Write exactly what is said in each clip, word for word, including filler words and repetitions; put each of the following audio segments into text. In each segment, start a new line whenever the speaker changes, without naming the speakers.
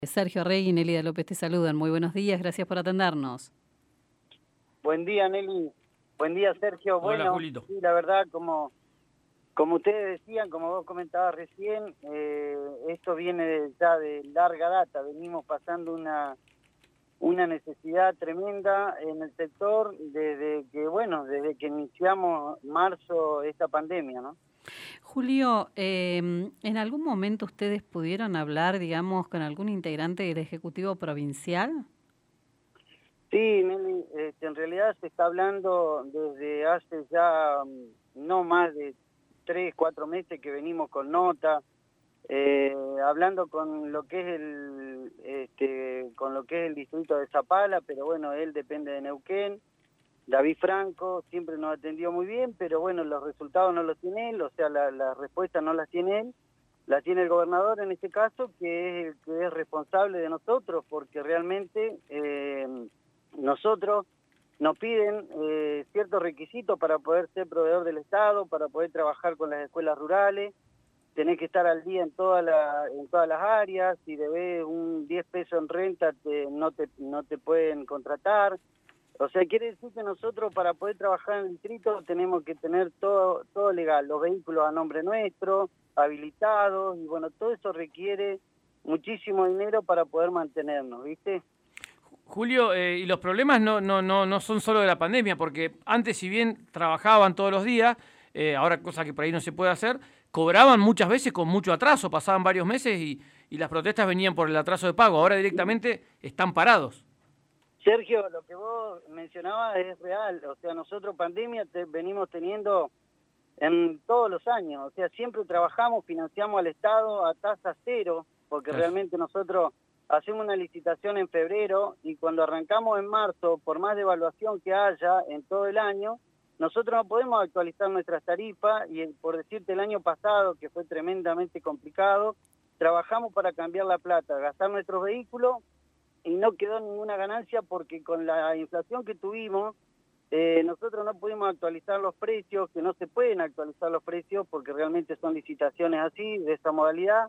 Sergio Rey y Nelida López te saludan. Muy buenos días, gracias por atendernos.
Buen día, Nelly. Buen día, Sergio.
Hola,
bueno,
Julito.
Sí, la verdad, como, como ustedes decían, como vos comentabas recién, eh, esto viene de, ya de larga data. Venimos pasando una, una necesidad tremenda en el sector desde que, bueno, desde que iniciamos marzo esta pandemia, ¿no?
Julio, eh, ¿en algún momento ustedes pudieron hablar, digamos, con algún integrante del Ejecutivo Provincial?
Sí, Nelly, este, en realidad se está hablando desde hace ya mm, no más de tres, cuatro meses que venimos con nota, eh, hablando con lo que es el, este, con lo que es el distrito de Zapala, pero bueno, él depende de Neuquén. David Franco siempre nos atendió muy bien, pero bueno, los resultados no los tiene él, o sea, la, la respuesta no las tiene él, la tiene el gobernador en este caso, que es el que es responsable de nosotros, porque realmente eh, nosotros nos piden eh, ciertos requisitos para poder ser proveedor del Estado, para poder trabajar con las escuelas rurales. Tenés que estar al día en, toda la, en todas las áreas. Si debes un diez pesos en renta, te, no, te, no te pueden contratar. O sea, quiere decir que nosotros para poder trabajar en el distrito tenemos que tener todo, todo legal, los vehículos a nombre nuestro, habilitados, y bueno, todo eso requiere muchísimo dinero para poder mantenernos, ¿viste?
Julio, eh, y los problemas no, no, no, no son solo de la pandemia, porque antes, si bien trabajaban todos los días, eh, ahora cosa que por ahí no se puede hacer, cobraban muchas veces con mucho atraso, pasaban varios meses y, y las protestas venían por el atraso de pago. Ahora directamente están parados.
Sergio, lo que vos mencionabas es real, o sea, nosotros pandemia te, venimos teniendo en todos los años, o sea, siempre trabajamos, financiamos al Estado a tasa cero, porque
Claro.
realmente nosotros hacemos una licitación en febrero y cuando arrancamos en marzo, por más devaluación que haya en todo el año, nosotros no podemos actualizar nuestras tarifas y por decirte el año pasado, que fue tremendamente complicado, trabajamos para cambiar la plata, gastar nuestros vehículos y no quedó ninguna ganancia porque con la inflación que tuvimos, eh, nosotros no pudimos actualizar los precios, que no se pueden actualizar los precios porque realmente son licitaciones así, de esta modalidad.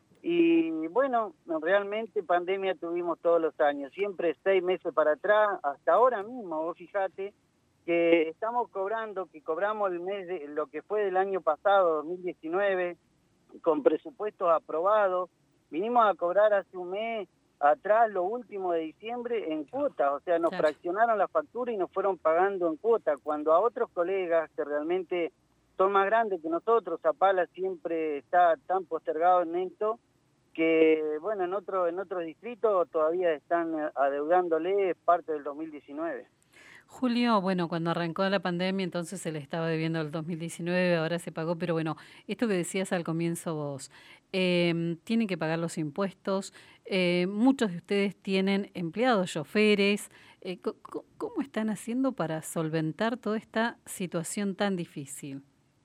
Y bueno, realmente pandemia tuvimos todos los años, siempre seis meses para atrás, hasta ahora mismo, vos fijate, que estamos cobrando, que cobramos el mes de lo que fue del año pasado, dos mil diecinueve, con presupuestos aprobados, vinimos a cobrar hace un mes atrás, lo último de diciembre, en cuotas, o sea, nos
Claro.
fraccionaron la factura y nos fueron pagando en cuota, cuando a otros colegas que realmente son más grandes que nosotros, Zapala siempre está tan postergado en esto, que bueno, en otro en otros distritos todavía están adeudándole parte del dos mil diecinueve.
Julio, bueno, cuando arrancó la pandemia, entonces se le estaba debiendo el dos mil diecinueve, ahora se pagó, pero bueno, esto que decías al comienzo vos, eh, tienen que pagar los impuestos, eh, muchos de ustedes tienen empleados, choferes, eh, co- co- ¿cómo están haciendo para solventar toda esta situación tan difícil?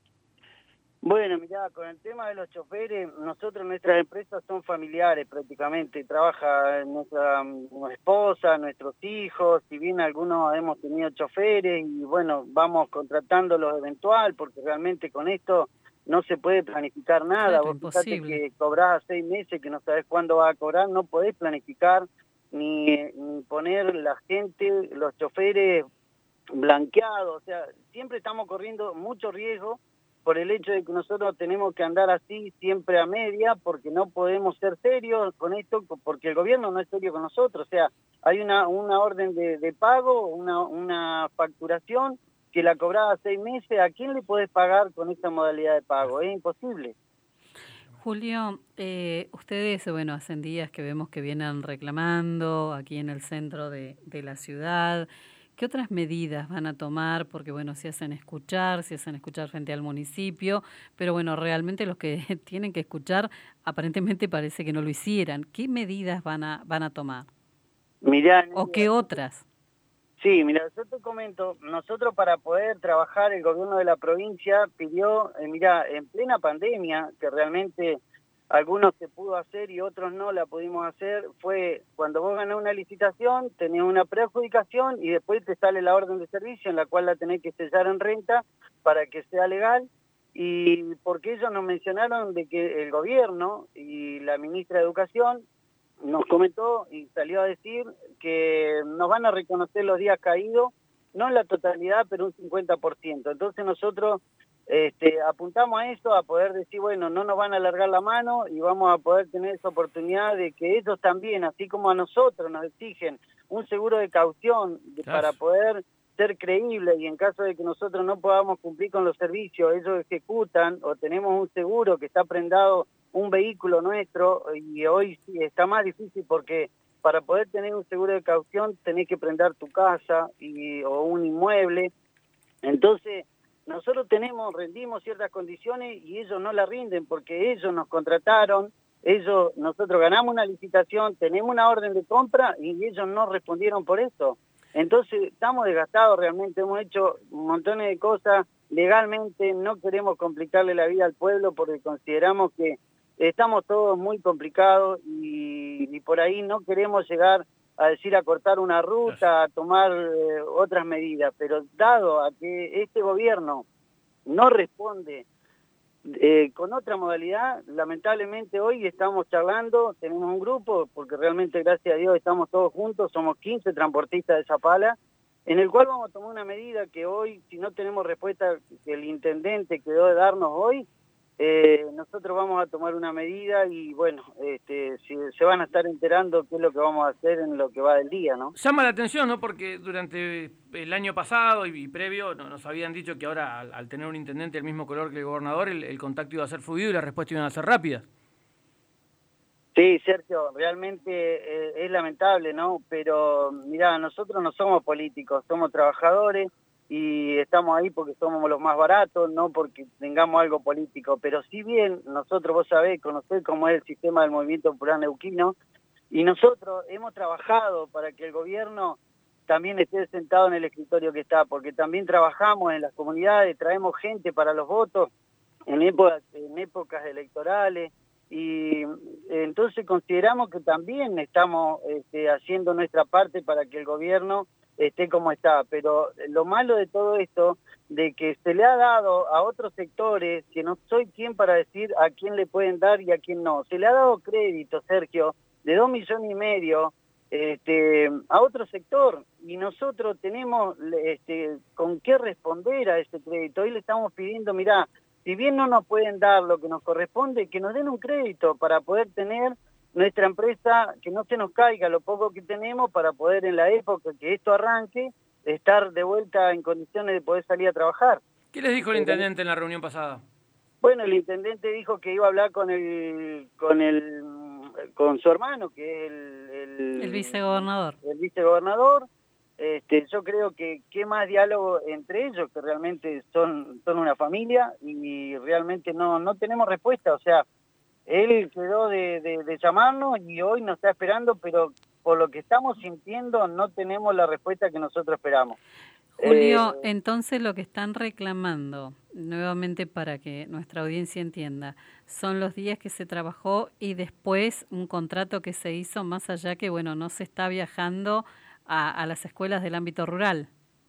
Bueno, mirá, con el tema de los choferes, nosotros, nuestras empresas son familiares prácticamente, trabaja nuestra mm, esposa, nuestros hijos, si bien algunos hemos tenido choferes y bueno, vamos contratando los eventual, porque realmente con esto no se puede planificar nada.
Claro,
Vos fíjate
imposible.
que cobrás a seis meses, que no sabés cuándo vas a cobrar, no podés planificar ni, ni poner la gente, los choferes blanqueados, o sea, siempre estamos corriendo mucho riesgo por el hecho de que nosotros tenemos que andar así siempre a media, porque no podemos ser serios con esto, porque el gobierno no es serio con nosotros, o sea, hay una, una orden de, de pago, una, una facturación que la cobraba seis meses, ¿a quién le podés pagar con esta modalidad de pago? Es imposible.
Julio, eh, ustedes, bueno, hacen días que vemos que vienen reclamando aquí en el centro de, de la ciudad. ¿Qué otras medidas van a tomar? Porque, bueno, se hacen escuchar, se hacen escuchar frente al municipio, pero, bueno, realmente los que tienen que escuchar aparentemente parece que no lo hicieran. ¿Qué medidas van a, van a tomar?
Mirá,
¿O
Nelia,
qué
yo te-
otras?
sí, mira, yo te comento, nosotros para poder trabajar, el gobierno de la provincia pidió, eh, mira, en plena pandemia, que realmente algunos se pudo hacer y otros no la pudimos hacer, fue cuando vos ganás una licitación, tenés una preadjudicación y después te sale la orden de servicio en la cual la tenés que sellar en renta para que sea legal. Y porque ellos nos mencionaron de que el gobierno y la ministra de Educación nos comentó y salió a decir que nos van a reconocer los días caídos, no en la totalidad, pero un cincuenta por ciento. Entonces nosotros este, apuntamos a eso, a poder decir, bueno, no nos van a alargar la mano y vamos a poder tener esa oportunidad de que ellos también, así como a nosotros nos exigen un seguro de caución de, para poder ser creíbles, y en caso de que nosotros no podamos cumplir con los servicios, ellos ejecutan, o tenemos un seguro que está prendado un vehículo nuestro, y hoy sí está más difícil porque para poder tener un seguro de caución tenés que prender tu casa y, o un inmueble. Entonces nosotros tenemos, rendimos ciertas condiciones y ellos no la rinden porque ellos nos contrataron, ellos, nosotros ganamos una licitación, tenemos una orden de compra y ellos no respondieron por eso. Entonces estamos desgastados realmente, hemos hecho montones de cosas legalmente, no queremos complicarle la vida al pueblo porque consideramos que estamos todos muy complicados y, y por ahí no queremos llegar a decir a cortar una ruta, a tomar eh, otras medidas, pero dado a que este gobierno no responde eh, con otra modalidad, lamentablemente hoy estamos charlando, tenemos un grupo, porque realmente gracias a Dios estamos todos juntos, somos quince transportistas de Zapala, en el cual vamos a tomar una medida que hoy, si no tenemos respuesta que el intendente quedó de darnos hoy, Eh, nosotros vamos a tomar una medida y bueno, este, si, se van a estar enterando qué es lo que vamos a hacer en lo que va del día, ¿no?
Llama la atención, ¿no? Porque durante el año pasado y, y previo no, nos habían dicho que ahora al, al tener un intendente del mismo color que el gobernador, el, el contacto iba a ser fluido y las respuestas iban a ser rápidas.
Sí, Sergio, realmente eh, es lamentable, ¿no? Pero mirá, nosotros no somos políticos, somos trabajadores y estamos ahí porque somos los más baratos, no porque tengamos algo político, pero si bien nosotros, vos sabés, conocés cómo es el sistema del Movimiento Popular Neuquino, y nosotros hemos trabajado para que el gobierno también esté sentado en el escritorio que está, porque también trabajamos en las comunidades, traemos gente para los votos en épocas, en épocas electorales, y entonces consideramos que también estamos este, haciendo nuestra parte para que el gobierno esté como está, pero lo malo de todo esto, de que se le ha dado a otros sectores, que no soy quien para decir a quién le pueden dar y a quién no, se le ha dado crédito, Sergio, de dos millones y medio este, a otro sector, y nosotros tenemos este, con qué responder a ese crédito. Hoy le estamos pidiendo, mirá, si bien no nos pueden dar lo que nos corresponde, que nos den un crédito para poder tener nuestra empresa, que no se nos caiga lo poco que tenemos para poder en la época que esto arranque, estar de vuelta en condiciones de poder salir a trabajar.
¿Qué les dijo el intendente en la reunión pasada?
Bueno, el intendente dijo que iba a hablar con el con el con su hermano, que es el, el,
el vicegobernador.
El vicegobernador. Este, yo creo que qué más diálogo entre ellos, que realmente son, son una familia y realmente no, no tenemos respuesta, o sea, él quedó de, de, de llamarnos y hoy nos está esperando, pero por lo que estamos sintiendo no tenemos la respuesta que nosotros esperamos.
Julio,
eh,
entonces lo que están reclamando, nuevamente para que nuestra audiencia entienda, son los días que se trabajó y después un contrato que se hizo más allá que, bueno, no se está viajando a, a las escuelas del ámbito rural.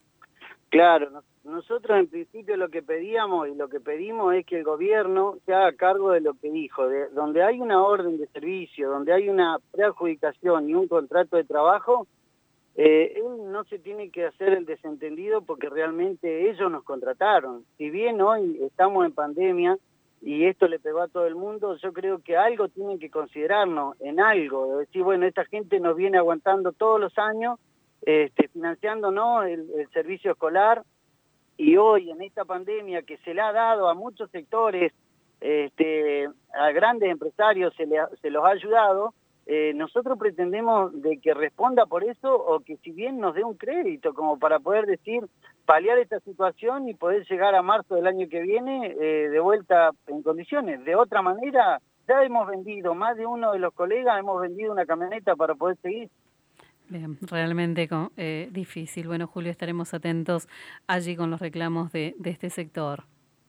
Claro, no, nosotros en principio lo que pedíamos y lo que pedimos es que el gobierno se haga cargo de lo que dijo, de donde hay una orden de servicio, donde hay una preadjudicación y un contrato de trabajo, eh, él no se tiene que hacer el desentendido porque realmente ellos nos contrataron. Si bien hoy estamos en pandemia y esto le pegó a todo el mundo, yo creo que algo tienen que considerarnos, en algo, de decir, bueno, esta gente nos viene aguantando todos los años, Este, financiándonos el, el servicio escolar, y hoy en esta pandemia que se le ha dado a muchos sectores, este, a grandes empresarios se, le, se los ha ayudado, eh, nosotros pretendemos de que responda por eso o que si bien nos dé un crédito como para poder decir, paliar esta situación y poder llegar a marzo del año que viene eh, de vuelta en condiciones. De otra manera, ya hemos vendido, más de uno de los colegas hemos vendido una camioneta para poder seguir.
Bien, realmente eh, difícil. Bueno, Julio, estaremos atentos allí con los reclamos de, de este sector.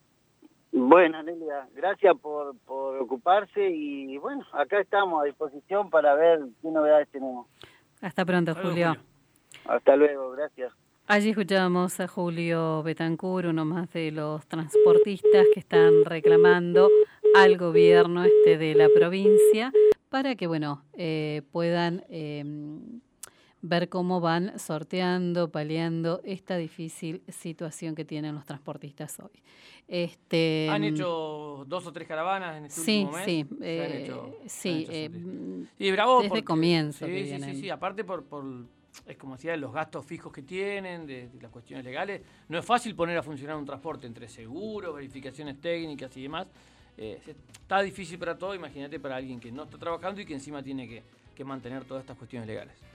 Bueno, Nelia, gracias por, por ocuparse y bueno, acá estamos a disposición para ver qué novedades tenemos.
Hasta pronto,
Hasta luego,
Julio.
Julio.
Hasta luego, gracias.
Allí escuchábamos a Julio Betancur, uno más de los transportistas que están reclamando al gobierno este de la provincia para que, bueno, eh, puedan eh, ver cómo van sorteando, paliando esta difícil situación que tienen los transportistas hoy. Este,
¿Han hecho dos o tres caravanas en este
sí,
último mes?
sí,
Se han
eh,
hecho, se
sí,
han hecho
eh,
sentir. Y bravo
desde
porque,
comienzo
sí,
que
sí,
vienen.
sí, sí, aparte por, por es como decía, los gastos fijos que tienen, de, de las cuestiones legales. No es fácil poner a funcionar un transporte entre seguros, verificaciones técnicas y demás. Eh, está difícil para todo, imagínate para alguien que no está trabajando y que encima tiene que, que mantener todas estas cuestiones legales.